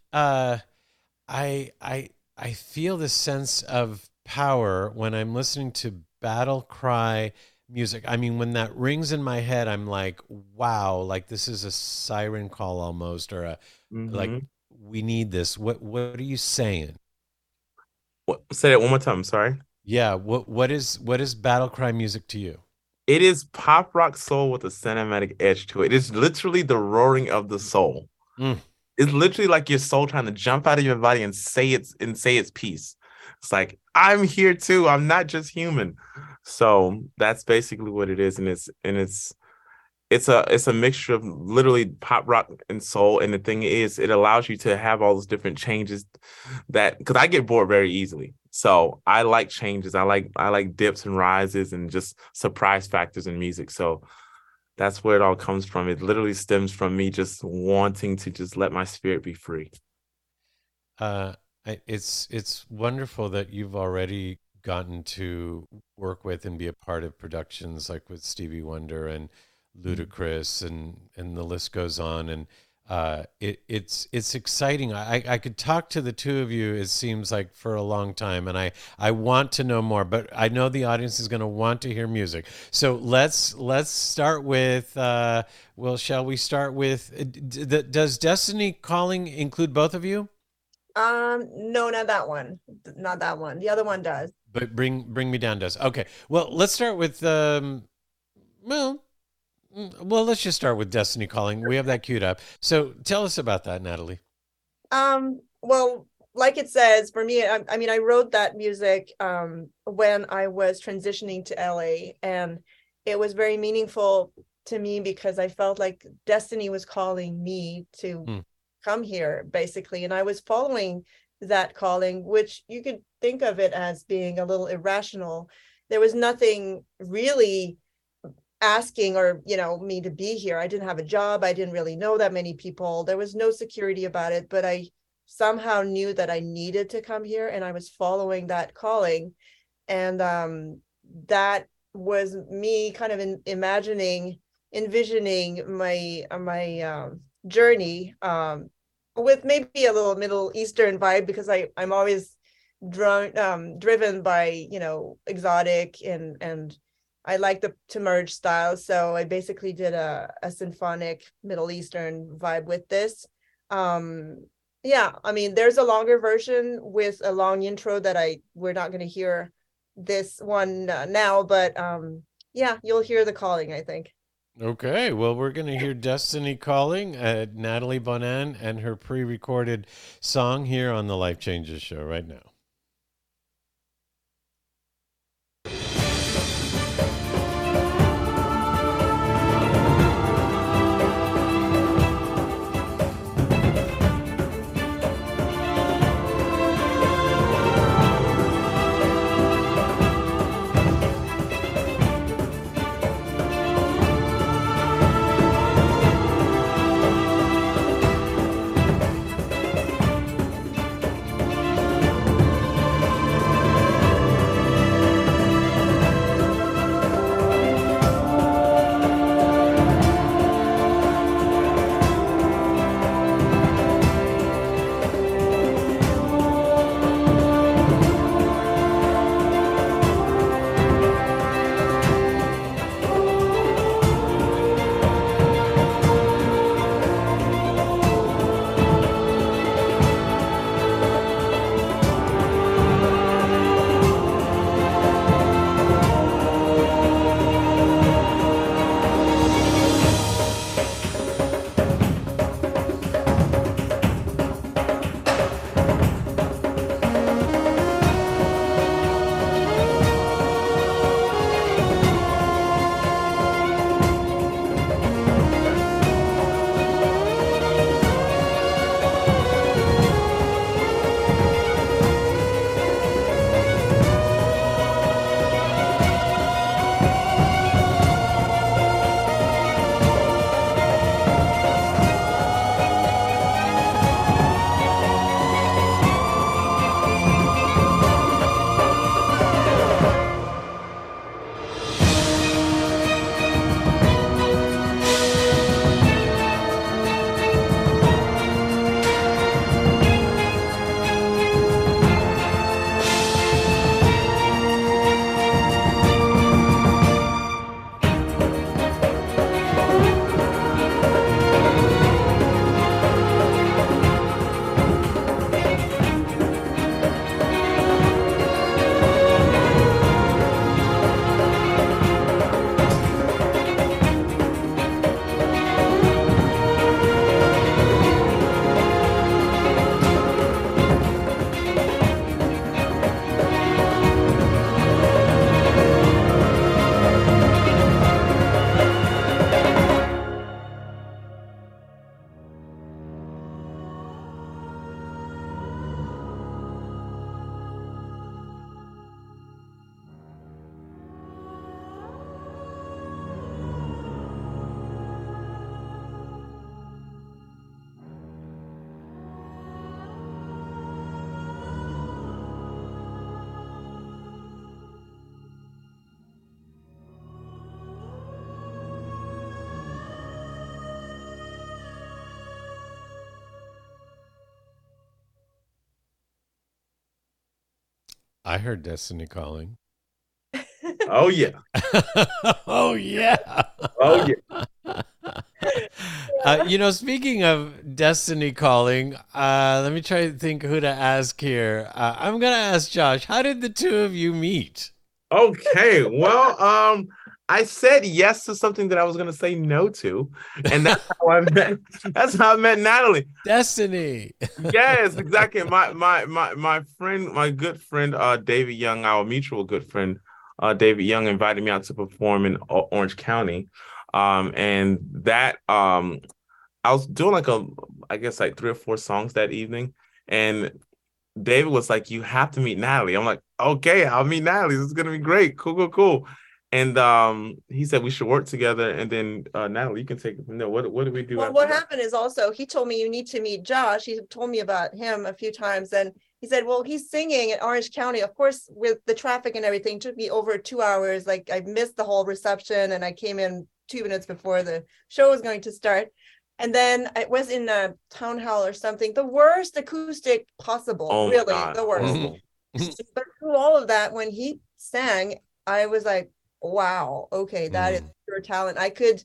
I feel this sense of power when I'm listening to battle cry music. I mean, when that rings in my head, I'm like, wow, like this is a siren call almost, or like we need this. What are you saying? Say that one more time. Sorry. Yeah. What is battle cry music to you? It is pop rock soul with a cinematic edge to it. It is literally the roaring of the soul. It's literally like your soul trying to jump out of your body and say its piece. It's like, I'm here too. I'm not just human. So that's basically what it is. And it's a mixture of literally pop rock and soul. And the thing is, it allows you to have all those different changes because I get bored very easily. So I like changes. I like dips and rises and just surprise factors in music. So that's where it all comes from. It literally stems from me just wanting to just let my spirit be free. It's wonderful that you've already gotten to work with and be a part of productions like with Stevie Wonder and Ludacris, and the list goes on. And it's exciting. I could talk to the two of you, it seems like, for a long time, and I want to know more, but I know the audience is going to want to hear music. So let's start with shall we start with does Destiny Calling include both of you? No, not that one. The other one does. But Bring Me Down does. Okay. Well, let's start with let's just start with Destiny Calling. We have that queued up. So tell us about that, Natalie. Well, like it says, for me, I mean, I wrote that music when I was transitioning to LA, and it was very meaningful to me because I felt like destiny was calling me to come here, basically. And I was following that calling, which you could think of it as being a little irrational. There was nothing really asking or, me to be here. I didn't have a job. I didn't really know that many people. There was no security about it, but I somehow knew that I needed to come here, and I was following that calling. And that was me kind of envisioning my journey with maybe a little Middle Eastern vibe, because I'm always driven by exotic and I like to merge styles. So I basically did a symphonic Middle Eastern vibe with this. Yeah, I mean, there's a longer version with a long intro that we're not going to hear this one now, but yeah, you'll hear the calling, I think. Okay, well, we're going to hear Destiny Calling, Natalie Bonan, and her pre-recorded song here on the Life Changes Show right now. I heard Destiny Calling. Oh, yeah. Oh, yeah. Oh, yeah. Speaking of Destiny Calling, let me try to think who to ask here. I'm going to ask Josh, how did the two of you meet? Okay. Well, I said yes to something that I was gonna say no to, and that's how I met. That's how I met Natalie. Destiny. Yes, exactly. My friend, my good friend, David Young, our mutual good friend, David Young, invited me out to perform in Orange County, and that I was doing I guess like 3 or 4 songs that evening, and David was like, "You have to meet Natalie." I'm like, "Okay, I'll meet Natalie. This is gonna be great. Cool, cool, cool." And he said we should work together. And then Natalie, you can take it from there. What did we do? Well, what happened is also he told me you need to meet Josh. He told me about him a few times, and he said, "Well, he's singing in Orange County. Of course, with the traffic and everything, it took me over 2 hours. Like I missed the whole reception, and I came in 2 minutes before the show was going to start." And then I was in a town hall or something, the worst acoustic possible, Oh, really, God. the worst. But through all of that, when he sang, I was like, wow, okay, that is pure talent. I could,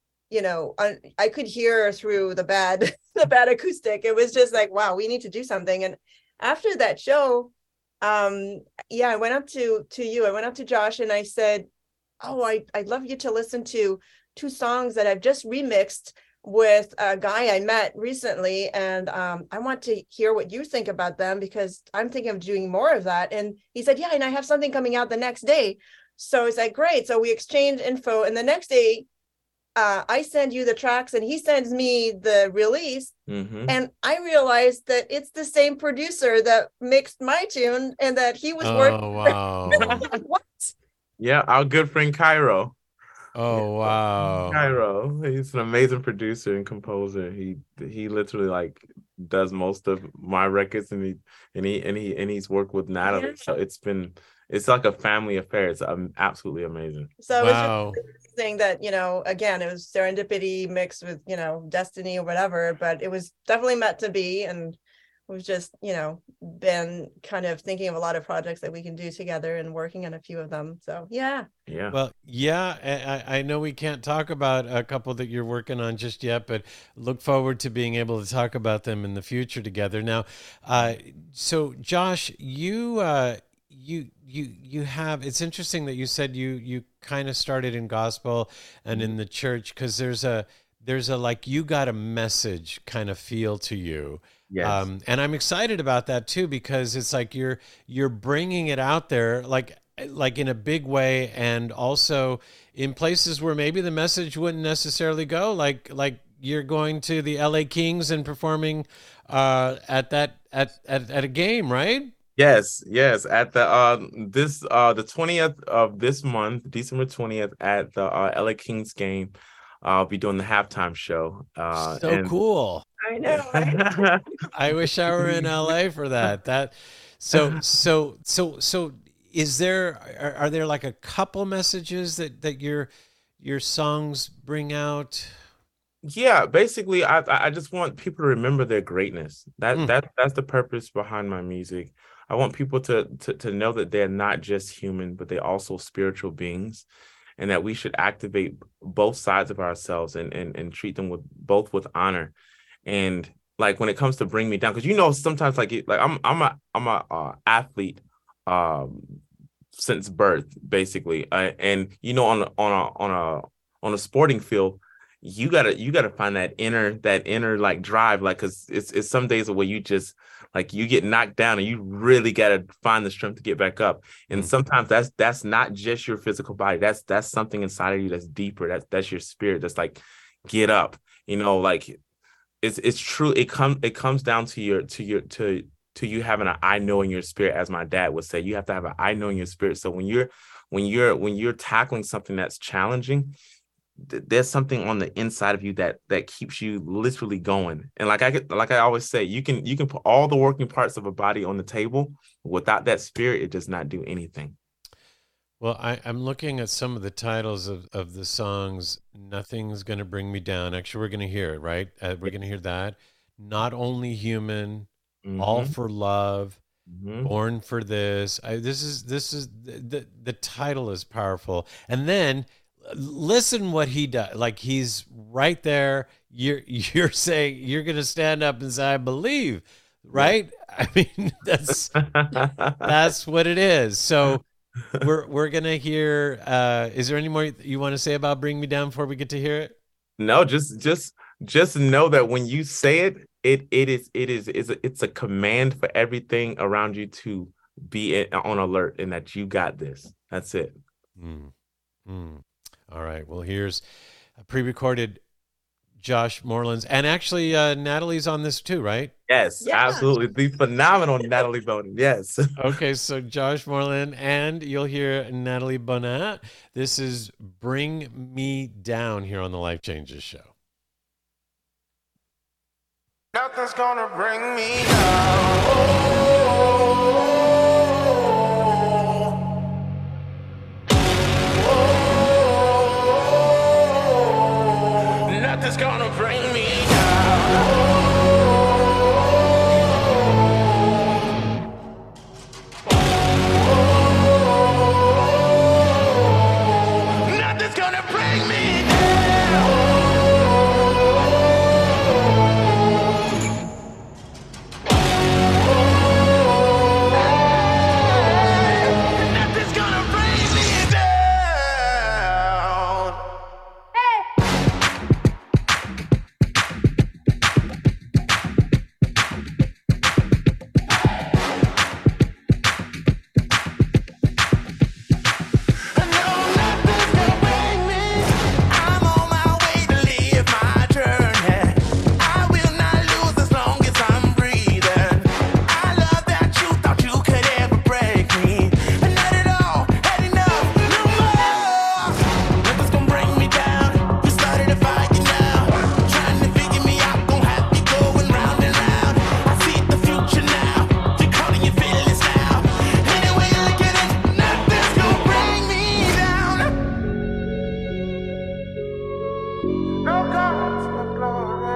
I could hear through the bad acoustic. It was just like, wow, we need to do something. And after that show, I went up to you. I went up to Josh and I said, oh, I'd love you to listen to 2 songs that I've just remixed with a guy I met recently, and I want to hear what you think about them because I'm thinking of doing more of that. And he said, yeah, and I have something coming out the next day. So it's like, great. So we exchange info, and the next day I send you the tracks and he sends me the release. And I realized that it's the same producer that mixed my tune and that he was working. Oh, wow. What? Yeah, our good friend Cairo. Oh, wow. Cairo, he's an amazing producer and composer. He literally does most of my records, and he's worked with Natalie. Yeah. So it's like a family affair. It's absolutely amazing. So wow. It's just amazing that, again, it was serendipity mixed with, destiny or whatever, but it was definitely meant to be. And we've just, been kind of thinking of a lot of projects that we can do together and working on a few of them. So, yeah. Yeah. Well, yeah, I know we can't talk about a couple that you're working on just yet, but look forward to being able to talk about them in the future together. Now, so Josh, you have, it's interesting that you said you kind of started in gospel and in the church, because there's a like, you got a message kind of feel to you. Yes. And I'm excited about that too, because it's like you're bringing it out there like in a big way, and also in places where maybe the message wouldn't necessarily go, like you're going to the LA Kings and performing at a game, right? Yes. At the the 20th of this month, December 20th, at the LA Kings game. I'll be doing the halftime show. Cool. I know. Right? I wish I were in LA for that. So is there, are there like a couple messages that your songs bring out? Yeah, basically I just want people to remember their greatness. That's the purpose behind my music. I want people to know that they're not just human, but they're also spiritual beings, and that we should activate both sides of ourselves and treat them with honor. And like when it comes to bring me down, because sometimes I'm a athlete since birth, basically, and on a sporting field, you gotta find that inner like drive, like, because it's some days where you just like you get knocked down and you really gotta find the strength to get back up. And sometimes that's not just your physical body, that's something inside of you that's deeper, that's your spirit, that's like, get up, like it's true. It comes down to you having an I know in your spirit, as my dad would say. You have to have an I know in your spirit. So when you're tackling something that's challenging, there's something on the inside of you that keeps you literally going. And like I always say, you can put all the working parts of a body on the table. Without that spirit, it does not do anything. Well, I'm looking at some of the titles of the songs. Nothing's Gonna Bring Me Down. Actually, we're going to hear it, right? We're going to hear that. Not Only Human, All for Love, Born for This. This is the title is powerful. And then listen what he does. Like, he's right there. You're saying, you're going to stand up and say, I believe, right? I mean, that's what it is. So we're gonna hear. Is there any more you want to say about "Bring Me Down" before we get to hear it? No, just know that when you say it, it's a command for everything around you to be on alert, and that you got this. That's it. All right. Well, here's a pre-recorded Josh Moreland's, and actually Natalie's on this too, right? Yes, Yeah. absolutely. The phenomenal Natalie Bowden. Yes. Okay, so Josh Moreland, and you'll hear Natalie Bonat. This is "Bring Me Down" here on the Life Changes Show. Nothing's gonna bring me down. Nothing's gonna bring me down. Nothing's gonna bring me down. Nothing's gonna bring me down. I know nothing's gonna bring me. I'm on my way to live my journey. I will not lose as long as I'm breathing. I love that you thought you could ever break me. Not at all, had enough, no more. Nothing's gonna bring me down. We started a fight now. Trying to figure me out, gonna have me going round and round. I see the future now. You're calling your feelings now. Anyway you look at it, nothing's gonna bring me down. No gods, no glory.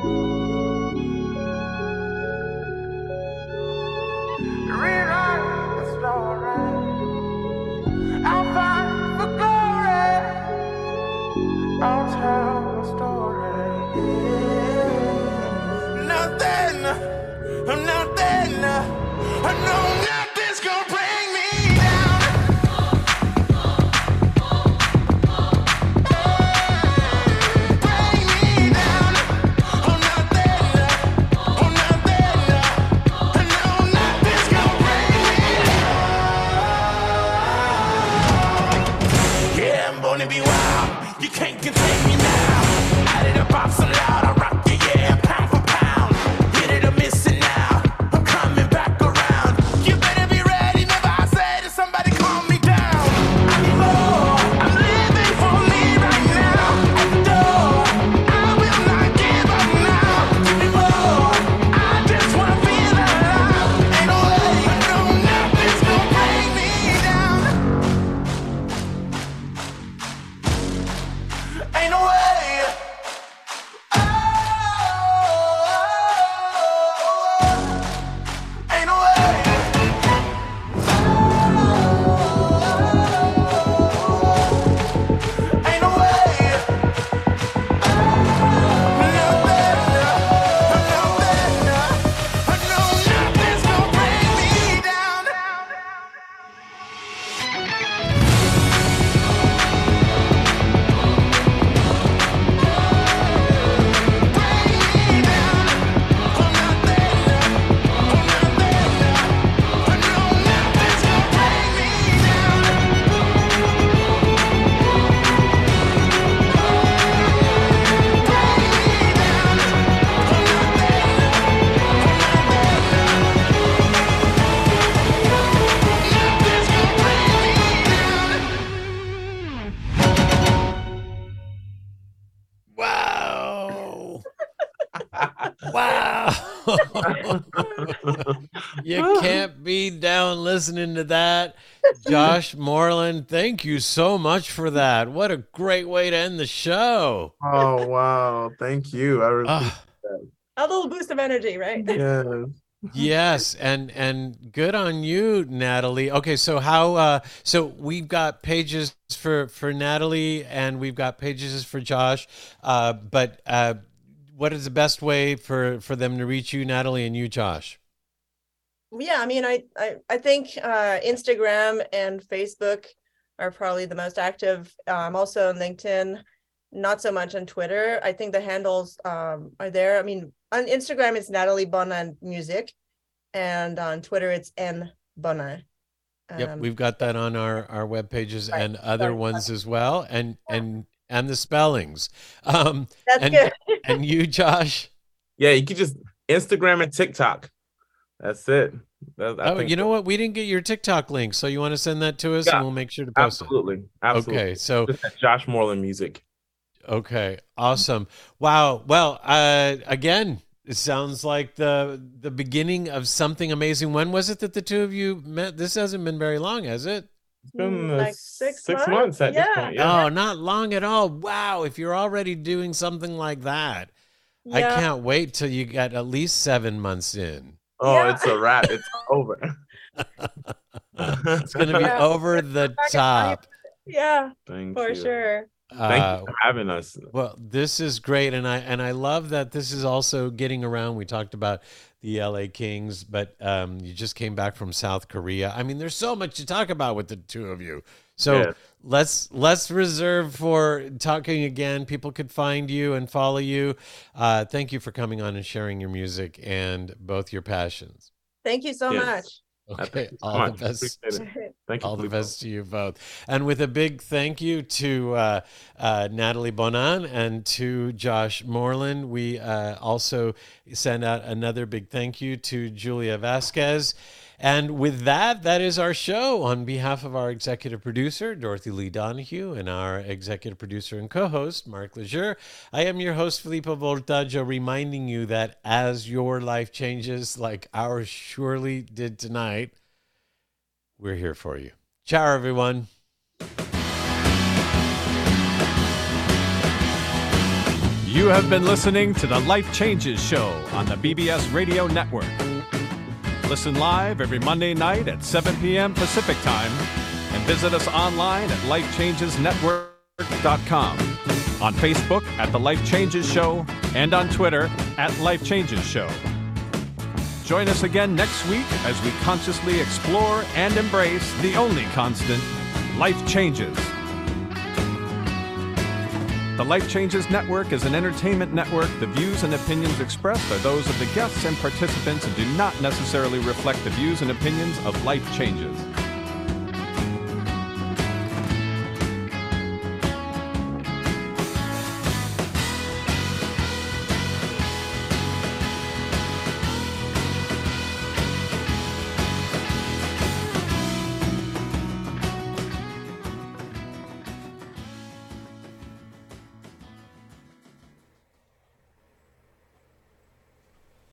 Rewrite the story. I'll fight for glory. I'll tell the story. Nothing, I know nothing's gonna bring me down. Bring me down. Oh, nothing, I know nothing's gonna bring me down. Yeah, I'm born to be wild. You can't contain me now. Add it up, I'm so loud. I rock you, yeah, pound for pound. Hit it or miss it now. I'm coming back around. You better be ready. Never I say to somebody calm me down. I need more. I'm living for me right now. At the door, I will not give up now. Give me more. I just wanna feel alive. Ain't no way. I know nothing's gonna bring me down. Ain't no way. Oh, ain't no way. Ain't no way. I know nothing's gonna bring me down. Wow. Wow. You can't be down listening to that. Josh Moreland, thank you so much for that. What a great way to end the show. Oh wow, thank you. I really A little boost of energy, right? yeah. Yes, and good on you, Natalie. Okay, so how so we've got pages for Natalie and we've got pages for Josh, but what is the best way for them to reach you, Natalie, and you, Josh? Yeah, I mean, I think Instagram and Facebook are probably the most active. I'm also on LinkedIn, not so much on Twitter. I think the handles are there. I mean, on Instagram it's Natalie Bonan Music, and on Twitter it's N Bonan. Yep, we've got that on our web pages Right. and other Sorry. ones as well, and the spellings. That's and, good. and you, Josh? Yeah, you can just Instagram and TikTok. That's it. Oh, you know what? We didn't get your TikTok link, so you want to send that to us, Yeah, and we'll make sure to post absolutely. Okay, so just at Josh Moreland Music. Okay, awesome. Wow. Well, again, it sounds like the beginning of something amazing. When was it that the two of you met? This hasn't been very long, has it? It's been Like 6 months at this Yeah. point. Yeah. Oh, not long at all. Wow. If you're already doing something like that, I Yeah. can't wait till you get at least 7 months in. Oh, Yeah. it's a wrap. It's over. It's going to be Yeah. over the top. Yeah, Thank for you. sure. Thank you for having us. Well, this is great, and I love that this is also getting around. We talked about the LA Kings, but you just came back from South Korea. I mean, there's so much to talk about with the two of you. So Yeah. let's reserve for talking again. People could find you and follow you. Thank you for coming on and sharing your music and both your passions. Thank you so Yes. much. Okay, Thank you so all much. the best. Appreciate it. Thank you. All the Filippo. best to you both. And with a big thank you to Natalie Bonan and to Josh Moreland, we also send out another big thank you to Julia Vasquez. And with that, that is our show. On behalf of our executive producer, Dorothy Lee Donahue, and our executive producer and co-host, Mark Lejeune, I am your host, Filippo Voltaggio, reminding you that as your life changes, like ours surely did tonight, we're here for you. Ciao, everyone. You have been listening to the Life Changes Show on the BBS Radio Network. Listen live every Monday night at 7 p.m. Pacific Time and visit us online at lifechangesnetwork.com, on Facebook at The Life Changes Show, and on Twitter at Life Changes Show. Join us again next week as we consciously explore and embrace the only constant, life changes. The Life Changes Network is an entertainment network. The views and opinions expressed are those of the guests and participants and do not necessarily reflect the views and opinions of Life Changes.